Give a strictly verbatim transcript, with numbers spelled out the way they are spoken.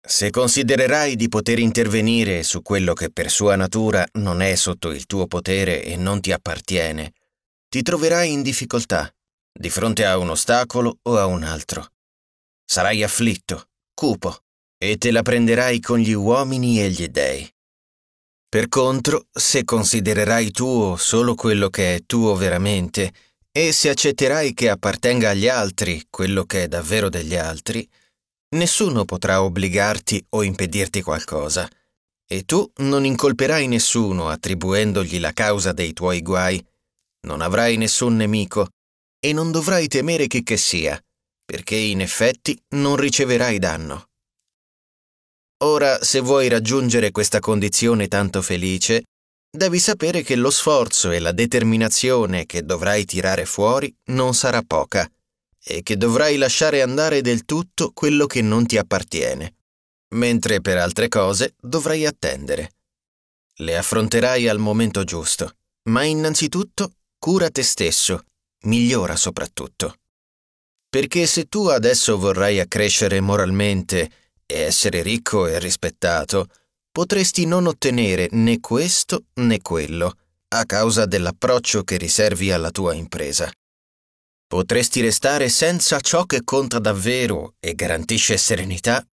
Se considererai di poter intervenire su quello che per sua natura non è sotto il tuo potere e non ti appartiene, ti troverai in difficoltà, di fronte a un ostacolo o a un altro. Sarai afflitto, cupo, e te la prenderai con gli uomini e gli dèi. Per contro, se considererai tuo solo quello che è tuo veramente, e se accetterai che appartenga agli altri quello che è davvero degli altri, nessuno potrà obbligarti o impedirti qualcosa, e tu non incolperai nessuno attribuendogli la causa dei tuoi guai, non avrai nessun nemico e non dovrai temere chi che sia, perché in effetti non riceverai danno. Ora, se vuoi raggiungere questa condizione tanto felice, devi sapere che lo sforzo e la determinazione che dovrai tirare fuori non sarà poca, e che dovrai lasciare andare del tutto quello che non ti appartiene, mentre per altre cose dovrai attendere. Le affronterai al momento giusto, ma innanzitutto cura te stesso, migliora soprattutto. Perché se tu adesso vorrai accrescere moralmente e essere ricco e rispettato, potresti non ottenere né questo né quello, a causa dell'approccio che riservi alla tua impresa. Potresti restare senza ciò che conta davvero e garantisce serenità